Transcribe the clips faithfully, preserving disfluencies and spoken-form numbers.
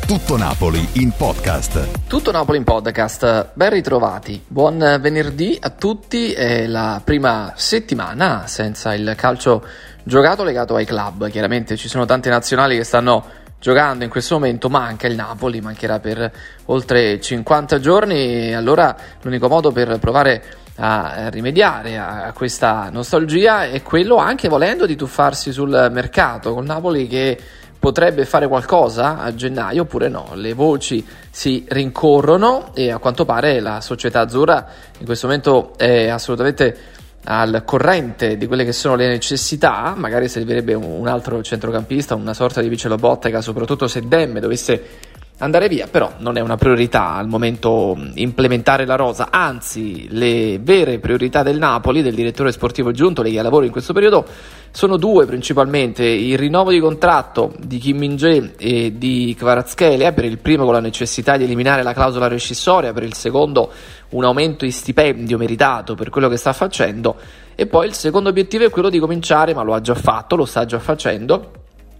Tutto Napoli in podcast. Tutto Napoli in podcast, ben ritrovati, buon venerdì a tutti, è la prima settimana senza il calcio giocato legato ai club. Chiaramente ci sono tante nazionali che stanno giocando in questo momento, manca il Napoli, mancherà per oltre cinquanta giorni e allora l'unico modo per provare a rimediare a questa nostalgia è quello, anche volendo, di tuffarsi sul mercato, con Napoli che potrebbe fare qualcosa a gennaio oppure no. Le voci si rincorrono e a quanto pare la società azzurra in questo momento è assolutamente al corrente di quelle che sono le necessità. Magari servirebbe un altro centrocampista, una sorta di Vice Lobotka, soprattutto se Demme dovesse andare via, però non è una priorità al momento implementare la rosa, anzi le vere priorità del Napoli, del direttore sportivo Giuntoli, che ha lavoro in questo periodo, sono due principalmente: il rinnovo di contratto di Kim Min-jae e di Kvaratskhelia, per il primo con la necessità di eliminare la clausola rescissoria, per il secondo un aumento di stipendio meritato per quello che sta facendo, e poi il secondo obiettivo è quello di cominciare, ma lo ha già fatto, lo sta già facendo,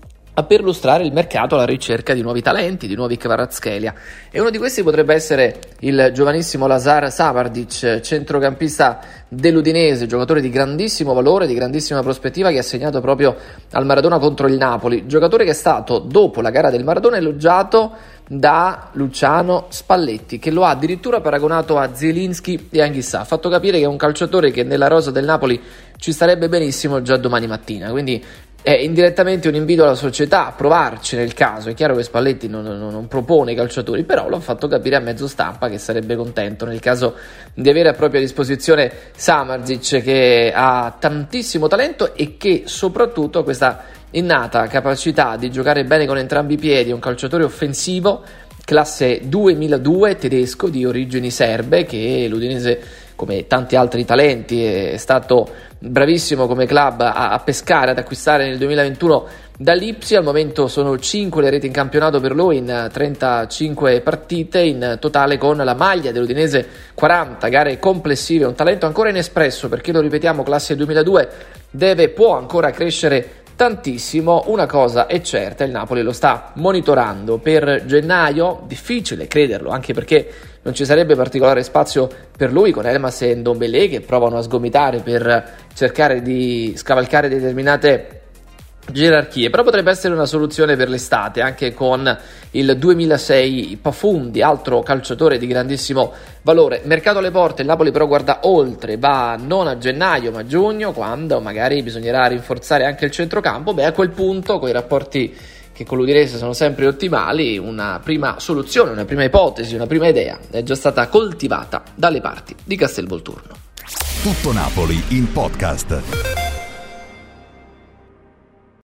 a perlustrare il mercato alla ricerca di nuovi talenti, di nuovi Kvaratskhelia, e uno di questi potrebbe essere il giovanissimo Lazar Samardzic, centrocampista dell'Udinese, giocatore di grandissimo valore, di grandissima prospettiva, che ha segnato proprio al Maradona contro il Napoli, giocatore che è stato, dopo la gara del Maradona, elogiato da Luciano Spalletti, che lo ha addirittura paragonato a Zielinski e Anghissà. Ha fatto capire che è un calciatore che nella rosa del Napoli ci starebbe benissimo già domani mattina, quindi è indirettamente un invito alla società a provarci nel caso. È chiaro che Spalletti non, non, non propone i calciatori, però lo ha fatto capire a mezzo stampa che sarebbe contento nel caso di avere a propria disposizione Samardzic, che ha tantissimo talento e che soprattutto ha questa innata capacità di giocare bene con entrambi i piedi. È un calciatore offensivo, classe duemiladue, tedesco di origini serbe, che l'Udinese, come tanti altri talenti, è stato bravissimo come club a, a pescare, ad acquistare nel duemilaventuno dall'Ipsia. Al momento sono cinque le reti in campionato per lui in trentacinque partite in totale con la maglia dell'Udinese, quaranta gare complessive. Un talento ancora inespresso, perché lo ripetiamo, classe duemiladue, deve, può ancora crescere tantissimo. Una cosa è certa: il Napoli lo sta monitorando per gennaio. Difficile crederlo, anche perché non ci sarebbe particolare spazio per lui, con Elmas e Ndombele che provano a sgomitare per cercare di scavalcare determinate gerarchie, però potrebbe essere una soluzione per l'estate, anche con il duemilasei Pafundi, altro calciatore di grandissimo valore. Mercato alle porte, il Napoli però guarda oltre, va non a gennaio ma a giugno, quando magari bisognerà rinforzare anche il centrocampo. Beh, a quel punto, con i rapporti che con l'Udinese sono sempre ottimali, una prima soluzione, una prima ipotesi, una prima idea è già stata coltivata dalle parti di Castelvolturno. Tutto Napoli in podcast.